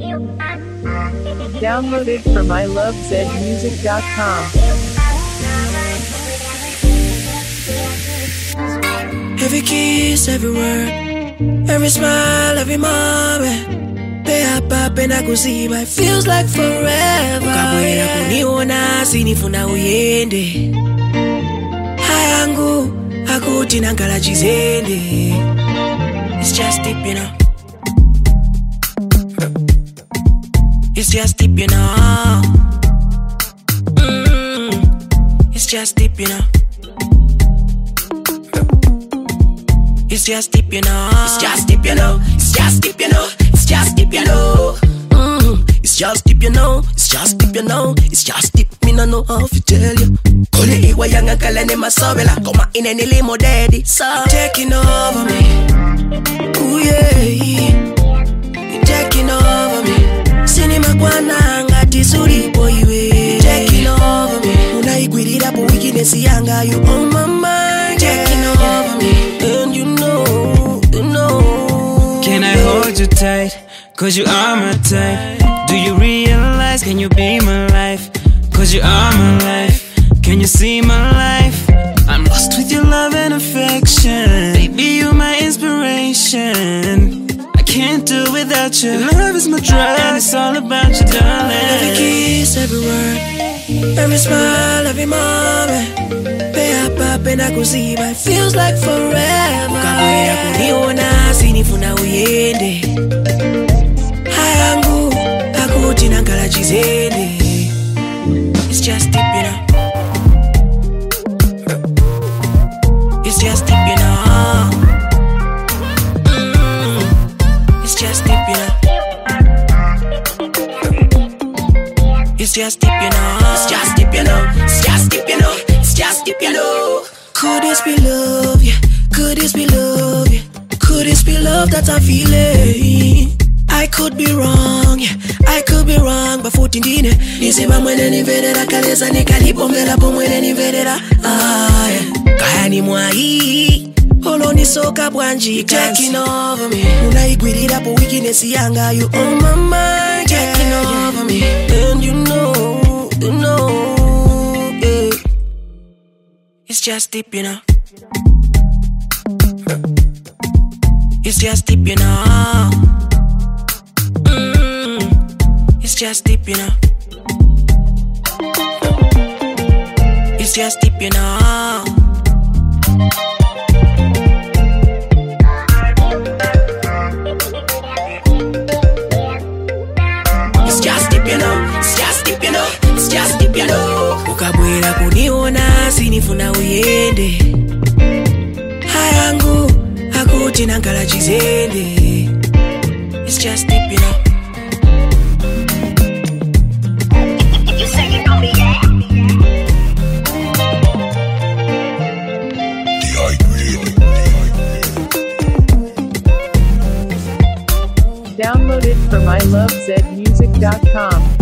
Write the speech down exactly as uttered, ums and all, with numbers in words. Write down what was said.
Downloaded from I love zed music dot com. Every kiss, every word, every smile, every moment. They are popping, I could see, but it feels like forever. Ukabwera kuniona, sinifuna uyende. Hayangu, akuti nankala chizende. It's just deep, you know. It's just deep, you know. Mm, it's just deep, you know. It's just deep, you know. It's just deep, you know. It's just deep, you know. It's just deep, you know. Mm, it's just deep, you know. It's just deep, you know. It's just deep, me no know how to tell you. Kole iwa yanga kala ne masobela. Koma ine nilimo daddy. So taking over me. Ooh yeah. You're taking over me. Sinima kwana ngati suripo iwe. Taking over me. Unaigwirira po weakness yanga. You on my mind. Taking over me. And you know, you know. Can I hold you tight? Cause you are my type. Do you realize, can you be my life? Cause you are my life. Can you see my life? I'm lost with your love and affection. Baby, you're my inspiration. I can't do without you. Love is my drug, and it's all about you, darling. Every kiss, every word, every smile, every moment. They are popping, I could see, but it feels like forever. Ukabwera kuniona, sinifuna uyende. Hayangu, akuti nankala chizende. It's just deep, you know. It's just deep, you know. Mm, it's just deep, you know. It's just deep, you know. It's just deep, you know. It's just deep, you know. It's just deep, you know. Could this be love, yeah? Could this be love, yeah? Could this be love that I'm feeling? I could be wrong, yeah. I could be wrong, but footing dine. Nisiba mwene nivedera, kaleza nikalipombela po mwene nivedera. Ah, yeah. Kaya ni mwai, holo ni soka bwanji. Taking over me. Unaigwirira po weakness yanga. You on my mind. Taking over me. And you know, you know, yeah. It's just deep, you know. It's just deep, you know. Mm, it's just deep, you know. It's just deep, you know. It's just deep, you know. It's just deep, you know. It's just deep, you know. Ukabwera kuniona, sinifuna uyende. Hayangu, akuti nankala chizende. It's just deep, you know. You say you know me, yeah? Downloaded from I love zed music dot com.